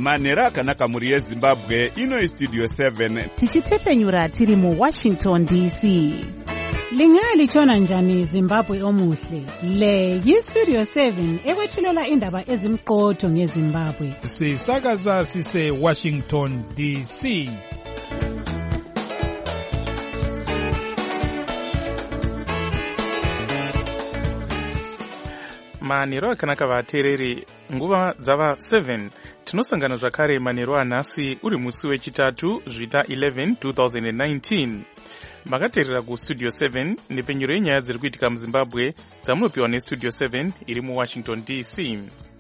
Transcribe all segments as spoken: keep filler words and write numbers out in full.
manhero akanaka mhuri yezimbabwe. Ino studio seven tichitepenyura tiri muwashington D C. Lingalitshona njani Zimbabwe omuhle? Le yistudio seven ekwethulela indaba ezimqotho ngeZimbabwe. Sisakaza sise Washington D C. Manhero akanaka vateereri, nguva dzava seven. Tinosangana zvakare manhero anhasi uri musi wechitatu zvita eleven twenty nineteen. Makateerera kustudio seven nepenyuro yenyaya dziri kuitika muZimbabwe dzamunopiwa nestudio seven iri muWashington D C.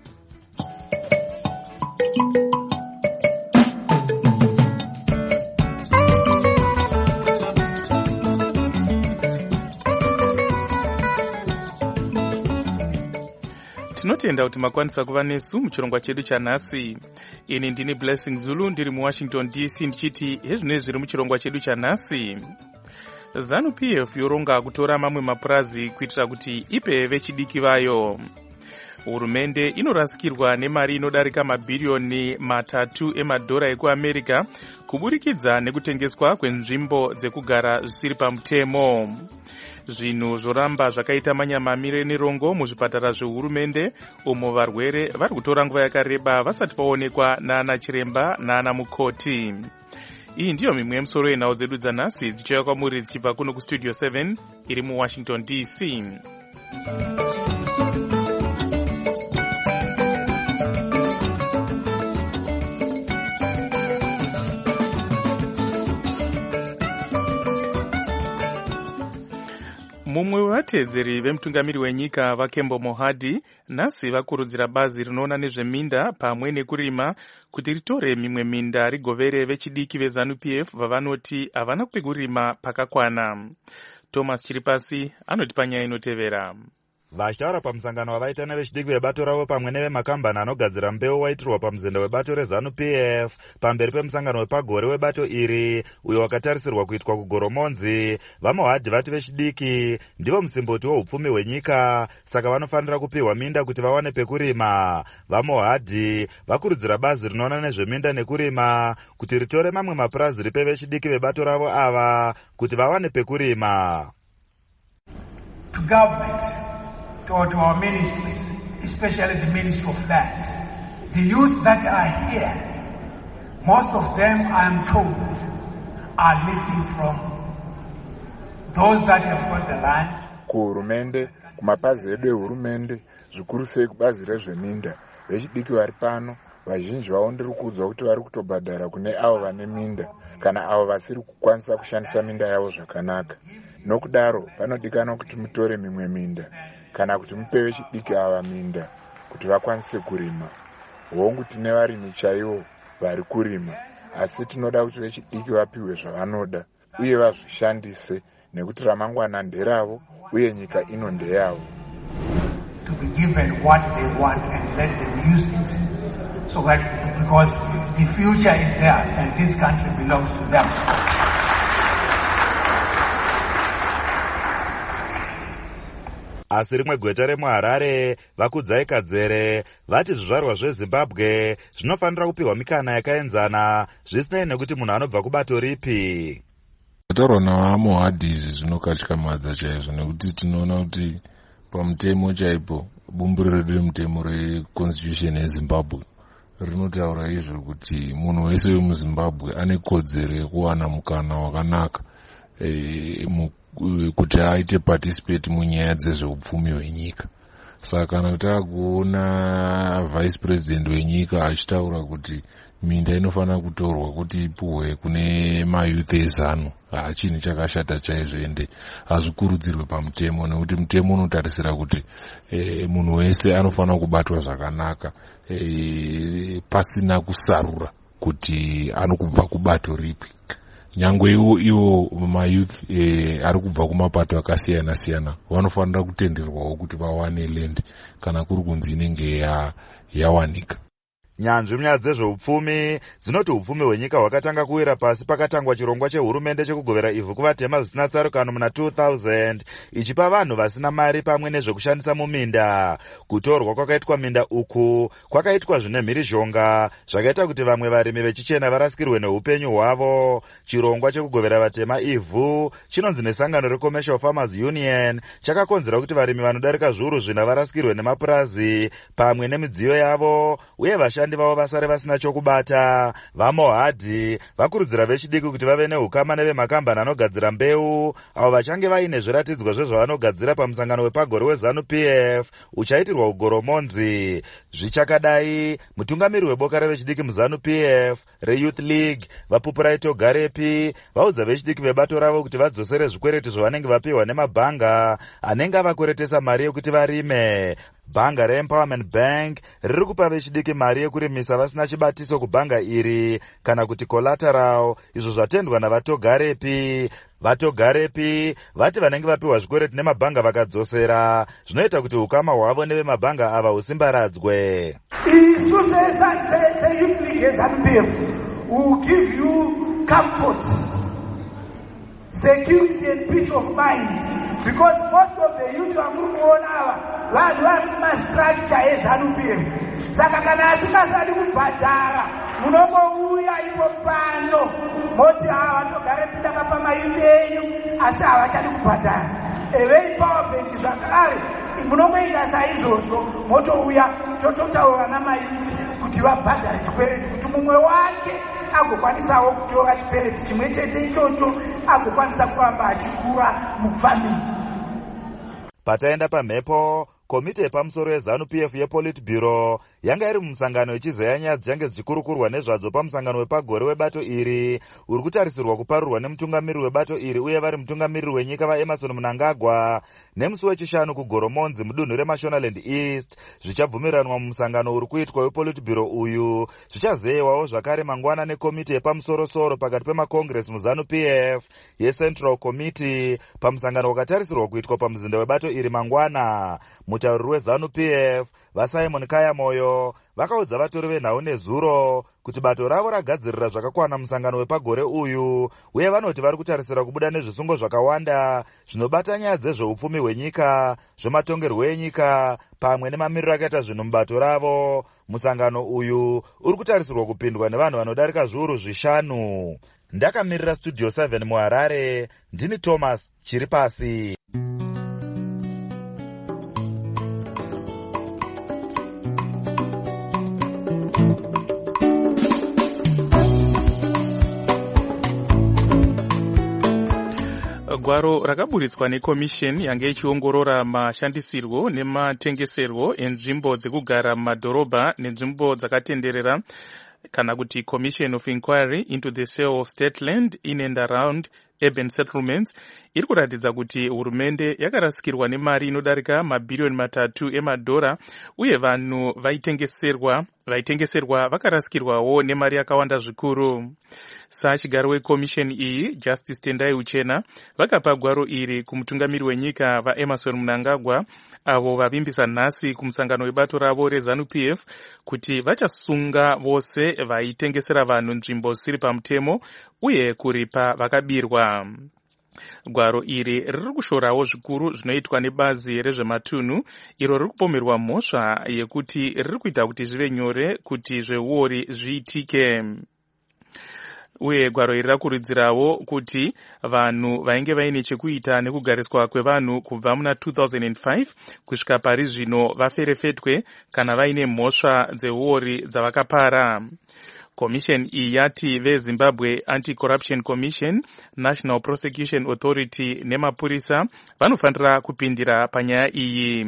Tinotenda kuti makwanisa kuva nesu muchirongwa chedu chanhasi. Ini ndini Blessing Zulu ndiri muWashington D C ndichiti hezvinezvi zviri muchirongwa chedu chanhasi. ZANU P F yoronga kutora mamwe mapurazi kuitira kuti ipe vechidiki vayo. Hurumende inorasikirwa nemari inodarika mabhiriyoni matatu emadhora ekuAmerica kuburikidza nekutengeswa kwenzvimbo dzekugara zvisiri pamutemo. Zvinhu zvoramba zvakaita manyamamire nerongo muzvipatara zvehurumende umo varwere vari kutora nguva yakareba vasati vaonekwa naana chiremba naana mukoti. Iyi ndiyo mimwe yemusoro yenhau dzedu dzanhasi dzichauya kwamuri dzichibva kuno kustudio seven iri muWashington D C. Mumwe wevatedzeri vemutungamiri wenyika vaKembo Mohadi nhasi vakurudzira bazi rinoona nezveminda pamwe nekurima kuti ritore mimwe minda rigovere vechidiki veZANU P F vavanoti havana kwekurima pakakwana. Thomas Chiripasi anotipa nyaya inotevera. Vachitaura pamusangano wavaita nevechidiki vebato ravo pamwe nevemakambani anogadzira mbeu waitirwa pamuzenda webato reZANU P F pamberi pemusangano wepagore webato iri uyo wakatarisirwa kuitwa kuGoromonzi, vaMohadhi vati vechidiki ndivo musimboti weupfumi hwenyika, saka vanofanira kupiwa minda kuti vawane pekurima. VaMohadhi vakurudzira bazi rinoona nezveminda nekurima kuti ritore mamwe mapurazi ripe vechidiki vebato ravo ava kuti vawane pekurima. To government, to, to our ministries, especially the Ministry of Lands, the youth that are here, most of them, I am told, are missing from those that have got the land. Kuhurumende, kumapazi edu ehurumende, zvikuru sei kubazi rezveminda, vechidiki vari pano, vazhinji vavo ndiri kuudzwa kuti vari kutobhadhara kune avo vane minda kana avo vasiri kukwanisa kushandisa minda yavo zvakanaka. Nokudaro panodikanwa kuti mutore mimwe minda kana kuti mupe vechidiki ava minda kuti vakwanise kurima. Hongu tine varimi chaivo vari kurima, asi tinoda kuti vechidiki vapiwe zvavanoda uye vazvishandise nekuti ramangwana nderavo uye nyika ino ndeyavo. To be given what they want and let them use it, so that because the future is theirs and this country belongs to them. Asi rimwe gweta remuHarare vakudzai Kadzere vati zvizvarwa zveZimbabwe zvinofanira kupiwa mikana yakaenzana zvisinei nekuti munhu anobva kubato ripi. Kutaurwa navaMohadhi izvi zvinokatyamadza chaizvo nekuti tinoona kuti pamutemo chaipo bumbiro redu remutemo reconstitution yeZimbabwe rinotaura izvo kuti munhu wese wemuZimbabwe ane kodzero yekuwana mukana wakanaka e, kuti aite participate munyaya dzezveupfumi hwenyika. Saka kana takuona vice president wenyika achitaura kuti minda inofanira kutorwa kuti ipuhwe kune mayouth eZANU, hachinhu chakashata chaizvo ende hazvikurudzirwe pamutemo nekuti mutemo unotarisira kuti e, munhu wese anofanira kubatwa zvakanaka e, pasina kusarura kuti anokubva kubato ripi. Nyangwe iwo iwo mayouth eh, ari kubva kumapato akasiyana siyana vanofanira kutenderwawo kuti vawane land kana kuri kunzi inenge ya yawanika. Nyanzvi munyaya dzezveupfumi dzinoti upfumi hwenyika hwakatanga kuwira pasi pakatangwa chirongwa chehurumende chekugovera ivhu kuvatema zvisina tsarukano muna two thousand ichipa vanhu vasina mari pamwe nezvekushandisa muminda. Kutorwa kwakaitwa minda uku kwakaitwa zvine mhirizhonga zvakaita kuti vamwe varimi vechichena varasikirwe neupenyu hwavo. Chirongwa chekugovera vatema ivhu chinonzi nesangano reCommercial Farmers Union chakakonzera kuti varimi vanodarika zviuru zvina varasikirwe nemapurazi pamwe nemidziyo yavo uye vashandi vavo vasare vasina chokubata. VaMohadhi vakurudzira vechidiki kuti vave neukama nevemakambani anogadzira mbeu avo vachange vaine zviratidzwa zvezvavanogadzira pamusangano wepagore weZANU-P F uchaitirwa kuGoromonzi. Zvichakadai, mutungamiri weboka revechidiki muZANU-P F reYouth League vaPupuraito Garepi vaudza vechidiki vebato ravo kuti vadzosere zvikwereti zvavanenge vapiwa nemabhanga anenge avakweretesa mari yekuti varime. Bhanga reEmpowerment Bank riri kupa vechidiki mari yekurimisa vasina chibatiso kubhanga iri kana kuti collateral, izvo zvatendwa navaTogarepi. VaTogarepi vati vanenge vapiwa zvikwereti nemabhanga vakadzosera zvinoita kuti ukama hwavo nevemabhanga ava husimbaradzwe. Isu seYouth League yeZANU-P F will give you comfort, security and peace of mind, because most of the youth vamurikuona ava vanhu vari mumastructure eZANU-P F. Saka kana asingasadi kubhadhara munongouya ipo pano moti ava Togarepi ndakapa mayuth enyu asi havachadi kubhadhara. EveEmpowerment zvakare munongoita saizvozvo motouya tototaura namayuth kuti vabhadhare chikwereti kuti mumwe wake agokwanisawo kutora chikwereti chimwe chete ichocho agokwanisa kuramba achikura mufamili. Pataenda pamhepo, komite yepamusoro yeZANU-P F yePolitburo yanga iri mumusangano ichizeya nyaya dzichange dzichikurukurwa nezvadzo pamusangano wepagore webato iri uri kutarisirwa kuparurwa nemutungamiri webato iri uye vari mutungamiriri wenyika vaEmerson Mnangagwa nemusi wechishanu kuGoromonzi mudunhu reMashonaland East. Zvichabvumiranwa mumusangano uri kuitwa wePolitburo uyu zvichazeyewawo zvakare mangwana nekomite yepamusoro-soro pakati pemakongresi muZANU-P F yeCentral Committee pamusangano wakatarisirwa kuitwa pamuzinda webato iri mangwana. Mutauriri weZANU-P F vaSimon Kayamoyo vakaudza vatori venhau nezuro kuti bato ravo ragadzirira zvakakwana musangano wepagore uyu uye vanoti vari kutarisira kubuda nezvisungo zvakawanda zvinobata nyaya dzezveupfumi hwenyika, zvematongerwo enyika pamwe nemamiriro akaita zvinhu mubato ravo. Musangano uyu uri kutarisirwa kupindwa nevanhu vanodarika zviuru zvishanu. Ndakamirira Studio seven muHarare, ndini Thomas Chiripasi. Gwaro rakaburitswa nekomisheni yange ichiongorora mashandisirwo nematengeserwo enzvimbo dzekugara mumadhorobha nenzvimbo dzakatenderera kana kuti Commission of Inquiry into the Sale of State Land in and Around Urban Settlements iri kuratidza kuti hurumende yakarasikirwa nemari inodarika mabhiriyoni matatu emadhora uye vanhu vaitengeserwa vaitengeserwa vakarasikirwawo nemari yakawanda zvikuru. Sachigaro wekomisheni iyi Justice Tendai Uchena vakapa gwaro iri kumutungamiri wenyika vaEmerson Mnangagwa avo vavimbisa nhasi kumusangano webato ravo reZANU-P F kuti vachasunga vose vaitengesera vanhu nzvimbo zvisiri pamutemo uye kuripa vakabirwa. Gwaro iri riri kushorawo zvikuru zvinoitwa nebazi rezvematunhu iro riri kupomerwa mhosva yekuti riri kuita kuti zvive nyore kuti zveuori zviitike. Uye gwaro iri rakurudzirawo kuti vanhu vainge vaine chekuita nekugariswa kwevanhu kubva muna two thousand five kusvika pari zvino vaferefetwe kana vaine mhosva dzeuori dzavakapara. Commission iyi yati veZimbabwe Anti-Corruption Commission, National Prosecution Authority nemapurisa vanofanira kupindira panyaya iyi.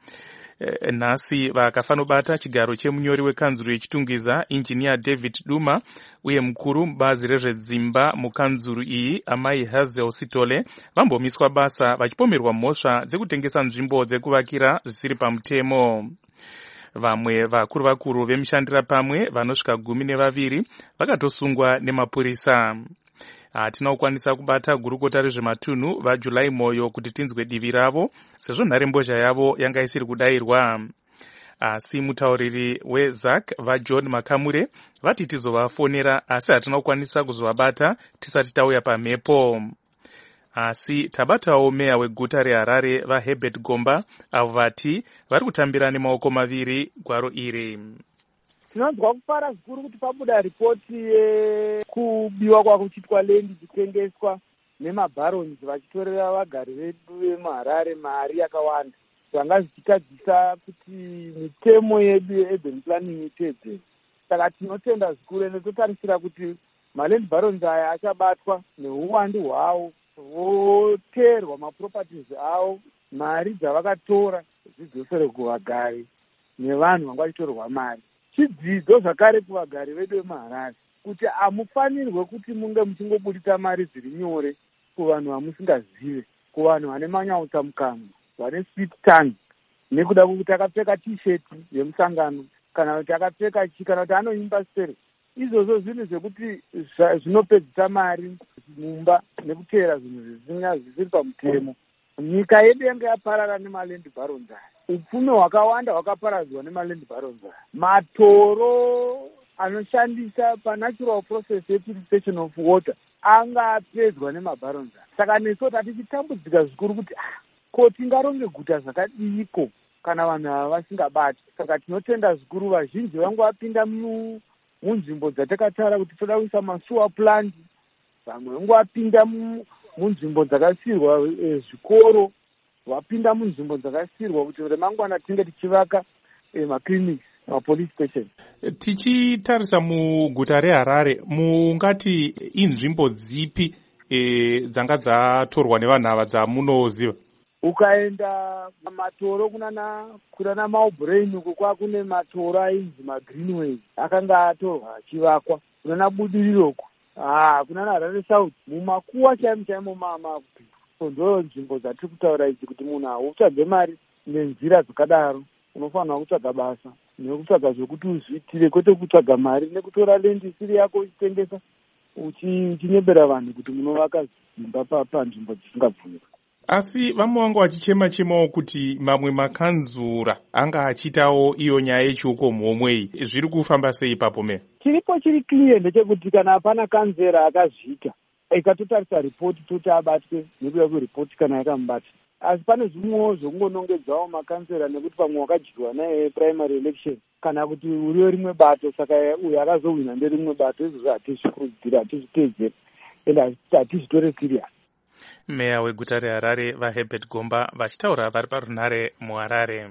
Nhasi vakafanobata chigaro chemunyori wekanzuru yechitungwiza Engineer David Duma uye mukuru mubazi rezvedzimba mukanzuru iyi Amai Hazel Sitole vambomiswa basa vachipomerwa mhosva dzekutengesa nzvimbo dzekuvakira zvisiri pamutemo. Vamwe vakuru vakuru vemishandira pamwe vanosvika gumi nevaviri vakatosungwa nemapurisa. Hatina kukwanisa kubata gurukota rezvematunhu vaJulai Moyo kuti tinzwe divi ravo sezvo nharembozha yavo yanga isiri kudayirwa. asi mutauriri wezac vajohn makamure vati tizovafonera asi hatina kukwanisa kuzovabata tisati tauya pamhepo. Asi tabatawo meya weguta reHarare vaHerbert Gomba avo vati vari kutambira nemaoko maviri gwaro iri. Tinonzwa kufara zvikuru kuti pabuda ripoti yekubiwa kwakuchitwa lendi dzichitengeswa nemabharons vachitorera vagari vedu vemuHarare mari yakawanda zvanga zvichitadzisa kuti mitemo yedu yeurban planning itedzere. Saka tinotenda zvikuru ende totarisira kuti maland barons aya achabatwa neuwandu hwavo voteerwa maproperties avo, mari dzavakatora dzidzosere kuvagari nevanhu vanga vachitorwa mari. Chidzidzo zvakare kuvagari vedu vemuHarare kuti hamufanirwe kuti munge muchingobudisa mari zviri nyore kuvanhu vamusingazive, kuvanhu vane manyautsamukanwa, vane sweet tongue, nekuda kwokuti akapfeka t-shirt yemusangano kana kuti akapfeka chi kana kuti anoimba stere. Izvozvo zvinhu zvekuti zvinopedzisa mari mumba nekuteera zvinhu zvisiri pamutemo. Nyika yedu yange yaparara nemaland barons aya. Upfumi hwakawanda hwakaparadzwa nemaland barons aya. Matoro anoshandisa panatural process yepurification of water anga apedzwa nemabarons aya. Saka neso tatichitambudzika zvikuru kuti ah, ko tingaronge guta zvakadiko kana vanhu ava vasingabati. Saka tinotenda zvikuru vazhinji vangu vapinda mu munzvimbo dzatakatara kuti toda kuisa masuwa plant, vamwe vangu vapinda munzvimbo dzakasirwa zvikoro, vapinda munzvimbo dzakasirwa kuti remangwana tinge tichivaka maclinics, mapolice station. Tichitarisa muguta reHarare, mungati inzvimbo dzipi e, dzanga dzatorwa nevanhu ava dzamunoziva? Ukaenda matoro kunana kunana Maubrain uko kwakune matoro ainzi magreenways akanga atorwa achivakwa. Kunana Budiriro uko ah kunana Harare South mumakuwa chaimo chaimo mama ndo nzvimbo dzatiri kutaura idzi kuti munhu hautsvage mari nenzira dzakadaro. Unofanira kutsvaga basa nekutsvaga zvokuti uzviitire, kwete kutsvaga mari nekutora lendi isiri yako uchitengesa uchinyebera vanhu kuti munovaka dzimba panzvimbo dzisingabvumirwi. Asi vamwe vanga vachichema-chemawo kuti mamwe makanzura anga achitawo iyo nyaya yechiuko mhomwe iyi. Zviri kufamba sei ipapo meya? Chiripo chiri clear ndechekuti kana hapana kanzera akazviita ikatotarisa ripoti toti abatwe nekuda kweripoti kana yakamubata. Asi pane zvimwewo zvokungonongedzawo makanzera nekuti pamwe wakadyiwa naye primary election kana kuti uriyo rimwe bato, saka uyo akazowina nderimwe bato. Izvozvo hatizvikurudziri, hatizviteedzeri ende hatizvitore serious. Meya weguta reHarare vaHerbert Gomba vachitaura vari parunhare muHarare.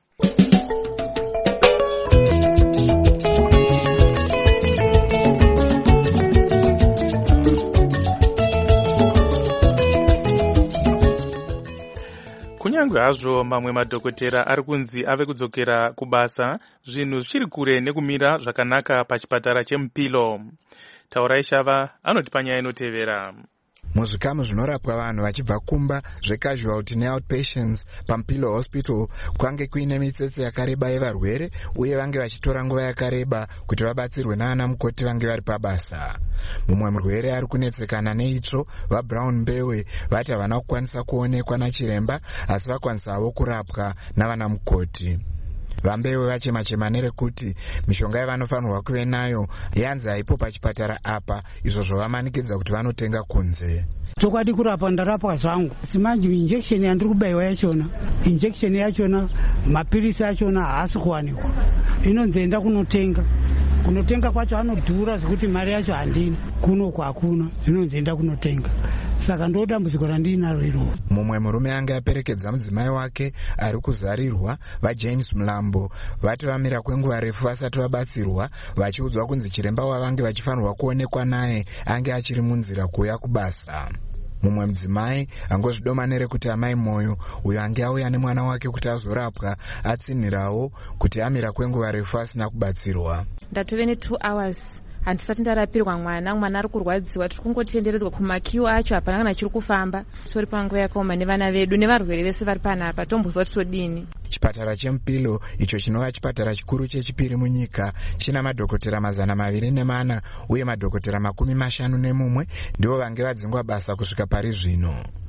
Kunyange hazvo mamwe madhokotera ari kunzi ave kudzokera kubasa, zvinhu zvichiri kure nekumira zvakanaka pachipatara cheMupilo. Taurai Shava anoti panyaya inotevera. Muzvikamu zvinorapwa vanhu vachibva kumba zvecasualty neoutpatients paMupilo Hospital kwange kuine mitsetse yakareba yevarwere uye vange vachitora nguva yakareba kuti vabatsirwe naana mukoti vange vari pabasa. Mumwe murwere ari kunetsekana neitsvo vaBrown Mbewe vati havana kukwanisa kuonekwa nachiremba asi vakwanisawo kurapwa navana mukoti. Vambewe vachema-chema nerekuti mishonga yavanofanirwa kuve nayo yanzi haipo pachipatara apa, izvo zvovamanikidza kuti vanotenga kunze. Tokwadi kurapa ndarapwa zvangu. Simanje injection yandiri kubayiwa yachona, injection yachona, mapirisi achona haasi kuwanikwa. Inonzi enda kunotenga. Kunotenga kwacho anodhura zvekuti mari yacho handina. Kuno kwakuna, zvinonzi enda kunotenga. Saka ndodambudziko randinaro iro. Mumwe murume anga aperekedza mudzimai wake ari kuzarirwa vaJames Mulambo vati vamira kwenguva refu vasati vabatsirwa, vachiudzwa kunzi chiremba wavange vachifanirwa kuonekwa naye ange achiri munzira kuuya kubasa. Mumwe mudzimai angozvidoma nerekuti amai Moyo uyo ange auya nemwana wake kuti azorapwa atsinhirawo kuti amira kwenguva refu asina kubatsirwa. Ndatove ne two hours handisati ndarapirwa mwana, mwana ari kurwadziwa, tiri kungotenderedzwa kumakiu acho hapana kana chiri kufamba. Tori panguva yakaoma nevana vedu nevarwere vese vari panapa, tombozwa kuti todini. Chipatara cheMupilo, icho chinova chipatara chikuru chechipiri munyika, china madhokotera mazana maviri nemana uye madhokotera makumi mashanu nemumwe ndivo vange vadzingwa basa kusvika pari zvino.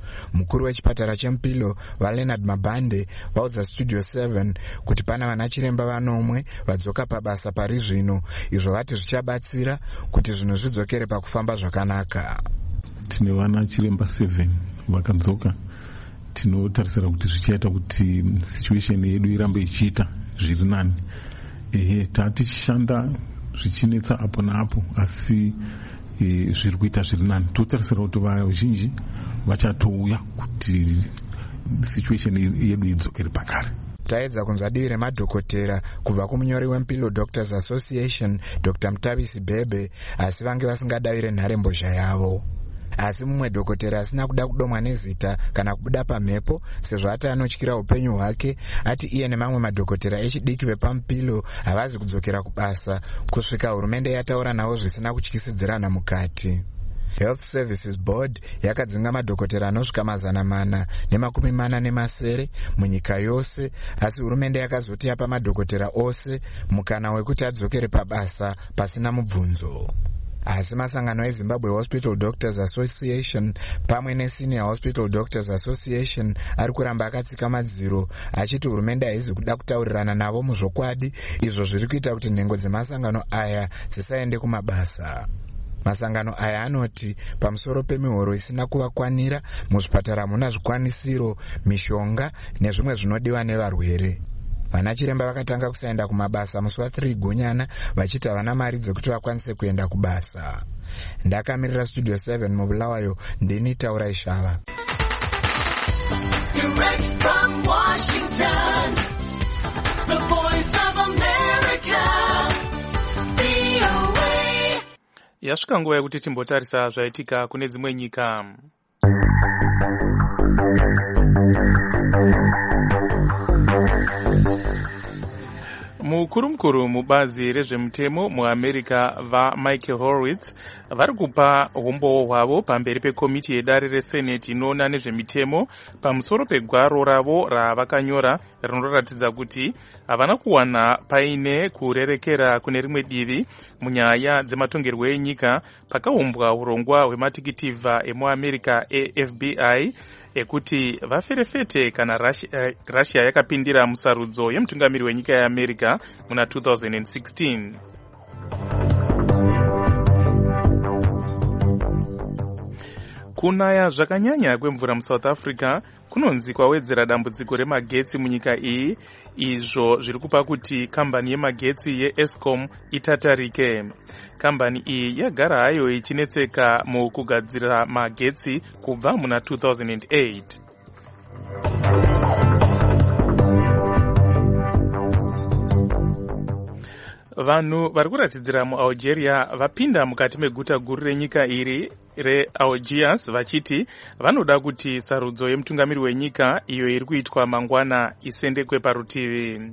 Mukuru wechipatara cheMpilo vaLeonard Mabande vaudza Studio seven kuti pana vana chiremba vanomwe vadzoka pabasa pari zvino, izvo vati zvichabatsira kuti zvinhu zvidzokere pakufamba zvakanaka. Tine vana chiremba seven vakadzoka. Tinotarisira kuti zvichaita kuti situation yedu irambe ichiita zviri nani. Ehe, tatichishanda zvichinetsa apo naapo, asi e, zviri kuita zviri nani. Totarisira kuti vazhinji vachatouya kuti situation yedu idzokere pakare. Taedza kunzwa dii remadhokotera kubva kumunyori weMpilo Doctors Association Doctor Mutavisi Bebe, asi vange vasingadavire nharembozha yavo. Asi mumwe dhokotera asina kuda kudomwa nezita kana kubuda pamhepo sezvo ati anotyira upenyu hwake, ati iye nemamwe madhokotera echidiki vepaMpilo havazi kudzokera kubasa kusvika hurumende yataura navo zvisina kutyisidzirana mukati. Health Services Board yakadzinga madhokotera anosvika mazana mana nemakumi mana nemasere munyika yose, asi hurumende yakazoti yapa madhokotera ose mukana wekuti adzokere pabasa pasina mubvunzo. Asi masangano eZimbabwe Hospital Doctors Association pamwe neSenior Hospital Doctors Association ari kuramba akatsika madziro achiti hurumende haizi kuda kutaurirana navo muzvokwadi, izvo zviri kuita kuti nhengo dzemasangano aya dzisaende kumabasa. Masangano aya anoti pamusoro pemihoro isina kuvakwanira muzvipatara muna zvikwanisiro, mishonga nezvimwe zvinodiwa nevarwere. Vana chiremba vakatanga kusaenda kumabasa musi wa3 Gunyana vachiti havana mari dzekuti vakwanise kuenda kubasa. Ndakamirira Studio seven mubulawayo, ndini Taura Ishava. Direct from Washington, the voice of America, V O A. Yasvika nguva yekuti timbotarisa zvaitika kune dzimwe nyika. Mukuru mukuru mubazi rezvemutemo muAmerica vaMichael Horowitz vari kupa umbowo hwavo pamberi pekomiti yedare reSenate inoona nezvemitemo pamusoro pegwaro ravo ravakanyora rinoratidza kuti havana kuwana paine kurerekera kune rimwe divi munyaya dzematongerwo enyika pakaumbwa urongwa hwematikitivha emuAmerica eF B I ekuti vaferefete kana Russia, Russia yakapindira musarudzo yemutungamiri wenyika yeAmerica muna two thousand sixteen. Kunaya zvakanyanya kwemvura muSouth Africa kunonzi kwawedzera dambudziko remagetsi munyika iyi, izvo zviri kupa kuti kambani yemagetsi yeEscom itatarike. Kambani iyi yagara hayo ichinetseka mukugadzira magetsi kubva muna two thousand eight. Vanhu vari kuratidzira muAlgeria vapinda mukati meguta guru renyika iri reAlgiers vachiti vanoda kuti sarudzo yemutungamiri wenyika iyo iri kuitwa mangwana isendekwe parutivi.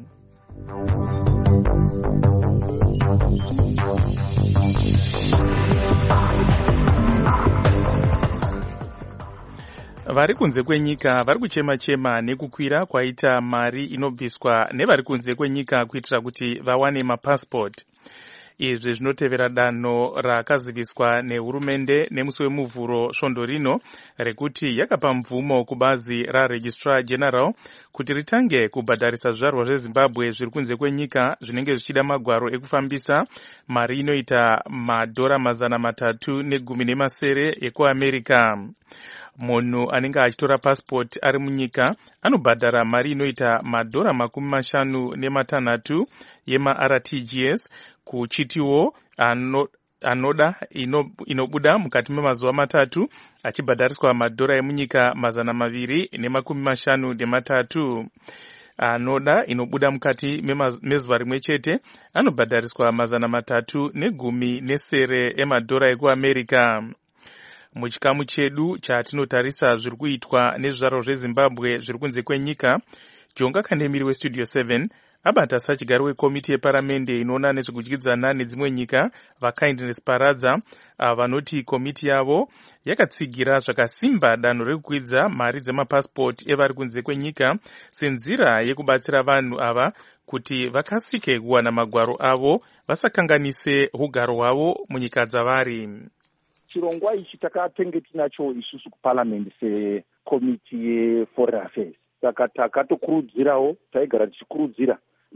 Vari kunze kwenyika vari kuchema-chema nekukwira kwaita mari inobviswa nevari kunze kwenyika kuitira kuti vawane mapassport. Izvi zvinotevera danho rakaziviswa nehurumende nemusi wemuvhuro svondo rino rekuti yakapa mvumo kubazi raRegistrar General kuti ritange kubhadharisa zvizvarwa zveZimbabwe zviri kunze kwenyika zvinenge zvichida magwaro ekufambisa mari inoita madhora mazana matatu negumi nemasere ekuAmerica. Munhu anenge achitora passport ari munyika anobhadhara mari inoita madhora makumi mashanu nematanhatu yemaR T G S, kuchitiwo ano, anoda ino, inobuda mukati memazuva matatu achibhadhariswa madhora emunyika mazana maviri nemakumi mashanu nematatu. Anoda inobuda mukati mezuva rimwe chete anobhadhariswa mazana matatu negumi nesere emadhora ekuAmerica. Muchikamu chedu chatinotarisa zviri kuitwa nezvizvarwa zveZimbabwe zviri kunze kwenyika, Jonga Kandemiri weStudio seven abata sachigaro wekomiti yeparamende inoona nezvekudyidzana nedzimwe nyika vaKindness Paradza vanoti komiti yavo yakatsigira zvakasimba danho rekukwidza mari dzemapasipoti evari kunze kwenyika senzira yekubatsira vanhu ava kuti vakasike kuwana magwaro avo vasakanganise ugaro hwavo munyika dzavari. Chirongwa ichi takatenge tinacho isusu kuparliament komiti yeforeign affairs. Saka takatokurudzirawo, taigara tichikurudzira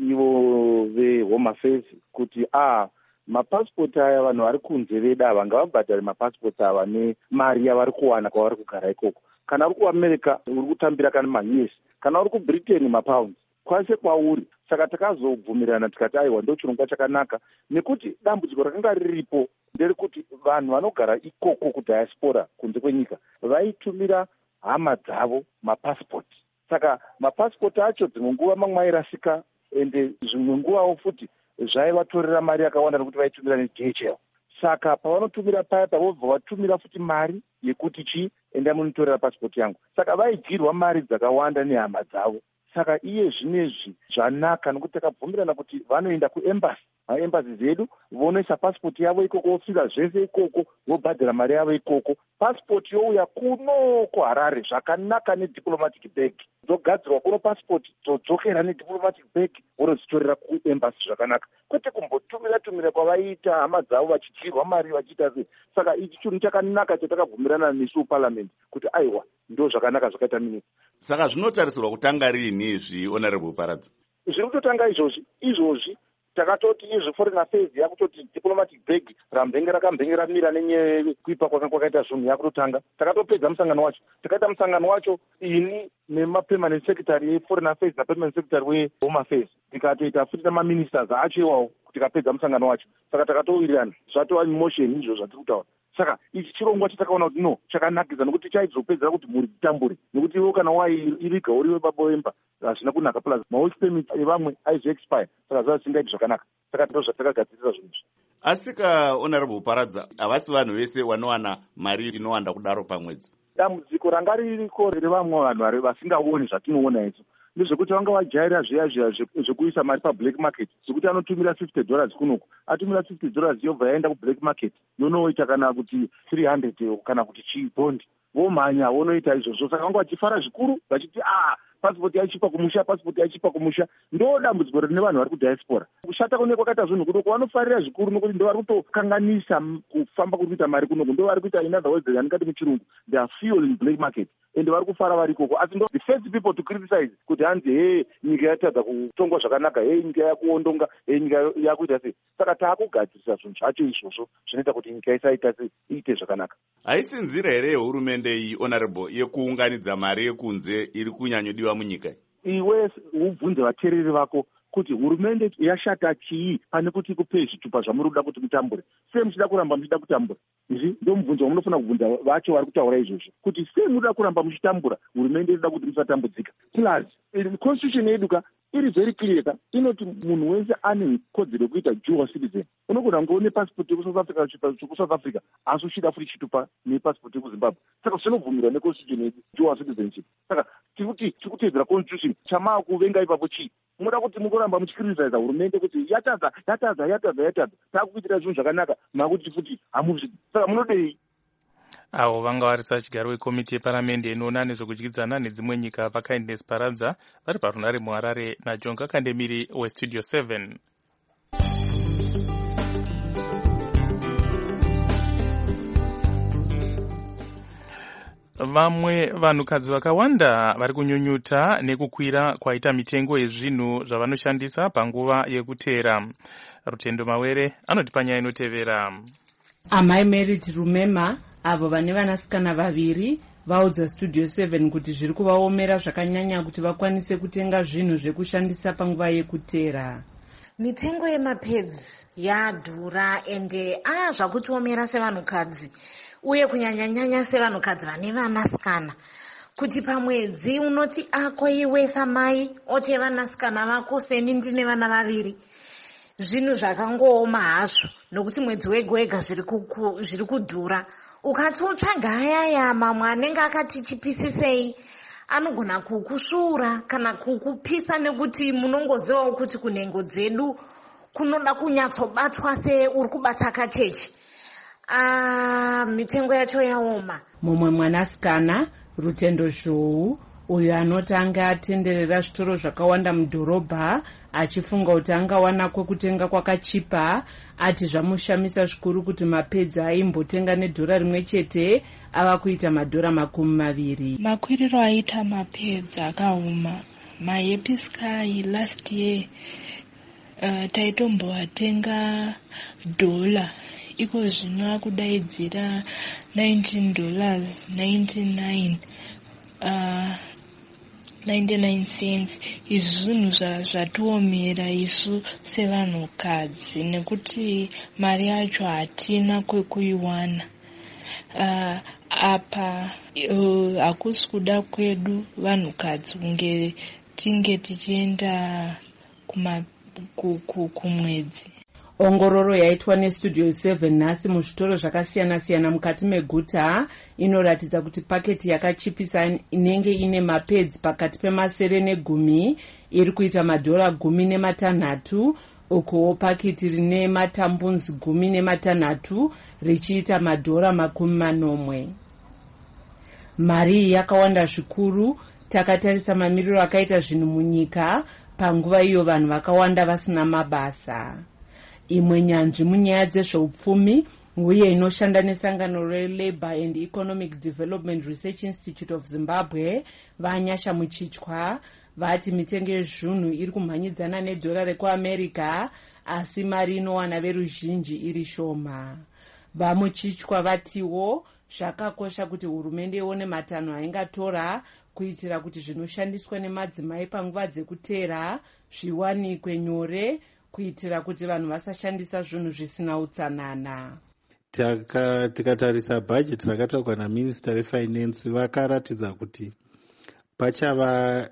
ivo vehome affairs kuti ah mapasipoti aya vanhu vari kunze veda ava ngavabhadhare mapasipoti ava nemari yavari kuwana kwavari kugara ikoko. Kana uri kuamerica uri kutambira kana ma-U S, kana uri kubritain mapounds, kwase kwauri. Saka takazobvumirana tikati aiwa ndo chirongwa chakanaka, nekuti dambudziko rakanga riripo nderekuti vanhu vanogara ikoko kudiaspora kunze kwenyika vaitumira hama dzavo mapasipoti. Saka mapasipoti acho dzimwe nguva mamwe airasika, ende zvimwe nguvawo futi zvaivatorera mari yakawanda nekuti vaitumira ne D H L. Saka pavanotumira paya pavobva vatumira futi mari yekuti chi enda munitorera pasipoti yangu. Saka vaidyirwa mari dzakawanda nehama dzavo. Saka iye zvinezvi zvanaka nekuti takabvumirana kuti vanoenda kuembassy, maembassy zedu vonoisa pasipoti yavo ikoko, vofika zvese ikoko, vobhadhara mari yavo ikoko. Pasipoti youya kuno kuHarare zvakanaka nediplomatic bag, dzogadzirwa kuno pasipoti dzodzokera nediplomatic bag, vorodzitorera kuembassy zvakanaka, kwete kumbotumira tumira kwavaiita hama dzavo vachidyirwa mari vachiita sei. Saka ichi chinhu chakanaka chatakabvumirana nesu parliament kuti aiwa ndo zvakanaka zvakaita minisi. Saka zvinotarisirwa kutanga rini izvi, Honorable Paradza? Zviri kutotanga izvozvi izvozvi takatoti izvi foreign affairs yakutoti diplomatic bag rambenge rakambenge ramira nenyekuipa kwakaita zvinhu yakutotanga. Takatopedza musangano wacho, takaita musangano wacho ini nemapermanent secretary yeforeign affairs napermanent secretary wehome affairs, tikatoita futi namaministers acho iwawo tikapedza musangano wacho. Saka takatowirirana zvatova motion izvo zvatiri kutaura. Saka ichi chirongwa chatakaona kuti no chakanakidza nekuti chaizopedzera kuti mhuri dzitambure, nekuti ivo kana wairiga uri webabowemba hazvina kunaka, plus mawork permit evamwe aizoexpire. Saka zvava zvisingaiti zvakanaka. Saka ndo zvatakagadzirisa zvinhu izvi. Asika Honorable Paradza, havasi vanhu vese vanowana mari inowanda kudaro pamwedzi. Dambudziko ranga ririko revamwe vanhu vasingaoni zvatinoona isu ndezvekuti vanga vajaira zviya zviya zvekuisa mari pablack market, zvekuti anotumira fifty dollars kunoko, atumira fifty dollars yobva yaenda kublack market yonoita kana kuti three hundred kana kuti chibondi, vomhanya vonoita izvozvo. Saka vanga vachifara zvikuru vachiti ah pasipoti yachipa kumusha, pasipoti yachipa kumusha. Ndo dambudziko rine vanhu vari kudiaspora. Kushata kune kwakaita zvinhu kudoko vanofarira zvikuru nokuti ndo vari kutokanganisa kufamba kuri kuita mari kunoko, ndo vari kuita in other words yanikati muchirungu they are fuel in black market, ende vari kufara vari ikoko. Asi ndo the first people to criticize kuti hanzi he nyika yatadza kutongwa zvakanaka, he nyika yakuondonga, he nyika yakuita sei. Saka taakugadzirisa zvinhu zvacho izvozvo zvinoita kuti nyika isaita sei iite zvakanaka. Haisi nzira here yehurumende iyi, Honorable, yekuunganidza mari yekunze iri kunyanyodiwa munyika? Iwe ubvunze vateereri vako kuti hurumende yashata chii pane kuti kupe zvitupa zvamuri kuda kuti mutambure. Sei muchida kuramba muchida kutambura? Izvi ndio mubvunzo wamunofana kubvunza vacho vari kutaura izvozvo, kuti sei muda kuramba muchitambura, hurumende inoda kuti musatambudzika. Plus constitution yedu ka iri very clear ka inoti munhu wese ane kodzero yekuita dual citizen. Unogona kunge une passport yekusouth Africa uchipa kusouth Africa asi uchida futi chitupa nepassport yekuZimbabwe. Saka zvinobvumirwa neconstitution yedu dual citizenship. Saka tikuti tikutedzera constitution chamaa kuvenga ipapo chii? Muda kuti mugoramba muchikiridzaiza hurumende kuti yatadza yatadza yatadza yatadza takuitira zvinhu zvakanaka makuti futi hamuzvi. Saka munodei? Avo vanga varisa chigaro wekomiti yeparamende inoona nezvekudyidzana nedzimwe nyika vaKindness Paradza vari parunare muHarare naJonga Kandemiri weStudio seven. Vamwe vanhukadzi vakawanda vari kunyunyuta nekukwira kwaita mitengo yezvinhu zvavanoshandisa panguva yekuteera. Rutendo Mawere anoti panyaya inotevera. Amai Merit Rumema avo vane vanasikana vaviri vaudza Studio seven kuti zviri kuvaomera zvakanyanya kuti vakwanise kutenga zvinhu zvekushandisa panguva yekuteera. Mitengo yemapads yadhura ende aa zvakutiomera sevanhukadzi uye kunyanyanyanya sevanhukadzi vane vanasikana, kuti pamwedzi unoti ako iwe samai oti vanasikana vako seni ndine vana vaviri, zvinhu zvakangooma hazvo nokuti mwedzi wega wega zviri kudhura. Ukati utsvaga ayaya mamwe anenge akati chipisisei anogona kukusvura kana kukupisa nekuti munongozivawo kuti kunhengo dzedu kunoda kunyatsobatwa seuri kubata kachechi. Ah, mitengo yacho yaoma. Mumwe mwanasikana Rutendo Zhou uyo anoti anga atenderera zvitoro zvakawanda mudhorobha achifunga kuti angawana kwekutenga kwakachipa, ati zvamushamisa zvikuru kuti mapedzi aimbotenga nedhora rimwe chete ava kuita madhora makumi maviri. Makwiriro aita mapedzi akauma. Mayepiskai last year uh, taitomboatenga dola iko zvino akudaidzira nineteen dollars ninety-nine uh, ninety-nine cents. Izvi zvinhu zvatiomera isu sevanhukadzi nekuti mari yacho hatina kwekuiwana. Uh, apa uh, hakusi kuda kwedu vanhukadzi kunge tinge tichienda kumwedzi. Ongororo yaitwa nestudio seven nhasi muzvitoro zvakasiyana siyana mukati meguta inoratidza kuti paketi yakachipisa inenge ine mapedzi pakati pemasere negumi iri kuita madhora gumi nematanhatu, ukowo paketi rine matambunzi gumi nematanhatu richiita madhora makumi manomwe. Mari yakawanda zvikuru. Takatarisa mamiriro akaita zvinhu munyika panguva iyo vanhu vakawanda vasina mabasa. Imwe nyanzvi munyaya dzezveupfumi uye inoshanda nesangano reLabour and Economic Development Research Institute of Zimbabwe Vanyasha Muchichwa vati mitengo yezvinhu iri kumhanyidzana nedhora rekuAmerica, asi mari inowana veruzhinji iri shoma. Vamuchichwa vatiwo zvakakosha kuti hurumende ione matanho aingatora kuitira kuti zvinoshandiswa nemadzimai panguva dzekutera zviwanikwe nyore, kuitira kuti vanhu vasashandisa zvinhu zvisina utsanana. Tikatarisa bhajeti rakataurwa naminista refinance vakaratidza kuti pachava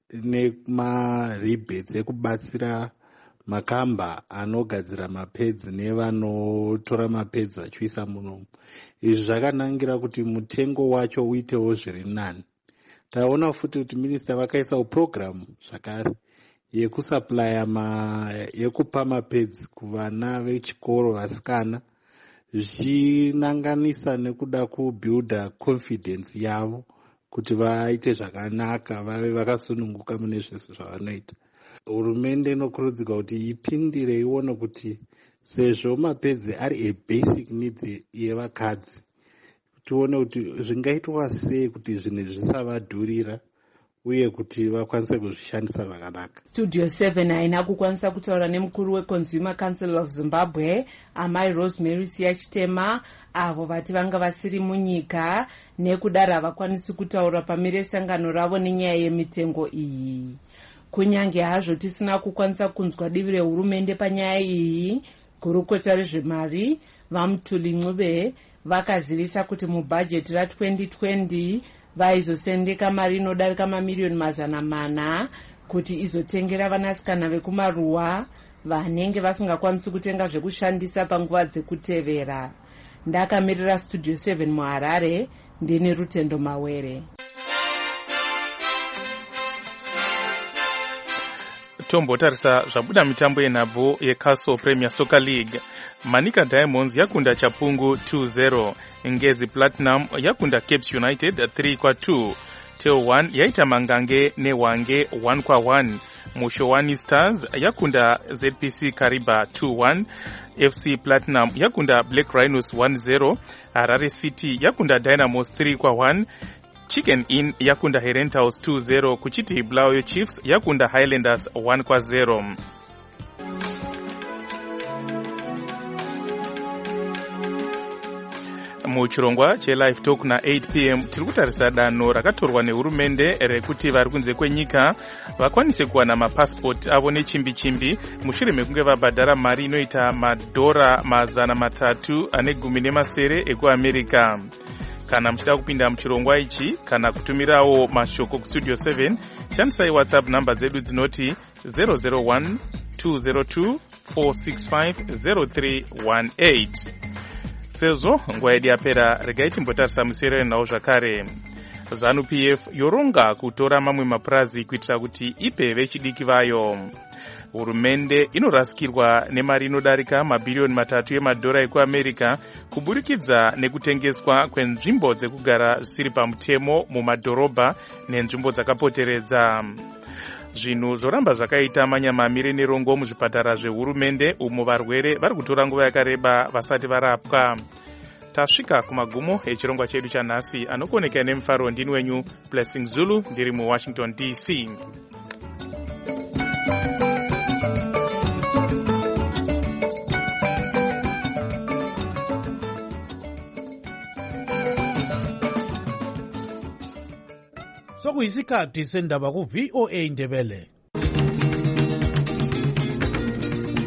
nemarebates ekubatsira makamba anogadzira mapedzi nevanotora mapedzi achiisa munomu. Izvi zvakanangira kuti mutengo wacho uitewo zviri nani. Taona futi kuti minista vakaisa program zvakare yekusupply ma yekupa mapedzi kuvana vechikoro vasikana, zvichinanganisa nekuda kubuilda confidence yavo kuti vaite zvakanaka, vave vakasununguka mune zvese zvavanoita. Hurumende inokurudzirwa kuti ipindire ione kuti sezvo mapedzi ari a basic needs yevakadzi, tione kuti zvingaitwa sei kuti zvinhu zvisavadhurira uye kuti vakwanise kuzvishandisa zvakanaka. Studio seven haina kukwanisa kutaura nemukuru weConsumer Council of Zimbabwe amai Rosemary Siyachitema avo vati vanga vasiri munyika nekudaro havakwanisi kutaura pamire sangano ravo nenyaya yemitengo iyi. Kunyange hazvo tisina kukwanisa kunzwa divi rehurumende panyaya iyi, gurukota rezvemari Vamutuli Ncube vakazivisa kuti mubhajeti ra-twenty twenty vaizosendeka mari inodarika mamiliyoni mazana mana kuti izotengera vanasikana vekumaruwa vanenge vasingakwanisi kutenga zvekushandisa panguva dzekutevera. Ndakamirira Studio seven muHarare, ndini Rutendo Mawere. Tombotarisa zvabuda mitambo yenhabvu yeCastle Premier Soccer League. Manika Diamonds yakunda Chapungu two zero, Ngezi Platinum yakunda Capes United three kwa two, Teo one yaita Mangange neWange one kwa one, Mushowani Stars yakunda Z P C Kariba two one, F C Platinum yakunda Black Rhinos one zero, Harare City yakunda Dynamos three kwa one, Chicken Inn yakunda Herent House two zero, kuchiti Blaoyo Chiefs yakunda Highlanders one kwa zero. Muchirongwa che live talk na eight p m tiri kutarisa danho rakatorwa nehurumende rekuti vari kunze kwenyika vakwanise kuwana mapassport avo nechimbi chimbi mushure mekunge vabhadhara mari inoita madhora mazana matatu ane gumi nemasere ekuAmerica. Kana muchida kupinda muchirongwa ichi kana kutumirawo mashoko kustudio seven, shandisai WhatsApp namba dzedu dzinoti zero zero one two zero two four six five zero three one eight. Sezvo nguva yedu yapera, regai timbotarisa musere nawo zvakare. ZANU-P F yoronga kutora mamwe mapurazi kuitira kuti ipe vechidiki vayo. hurumende inorasikirwa nemari inodarika mabhiriyoni matatu emadhora ekuamerica kuburikidza nekutengeswa kwenzvimbo dzekugara zvisiri pamutemo mumadhorobha nenzvimbo dzakapoteredza. Zvinhu zvoramba zvakaita manyamamire nerongo muzvipatara zvehurumende umo varwere vari kutora nguva yakareba vasati varapwa. Tasvika kumagumo echirongwa chedu chanhasi. Anokoneka nemufaro ndini wenyu Blessing Zulu ndiri muWashington D C. sokuyisikhathi sendaba ku V O A Ndebele.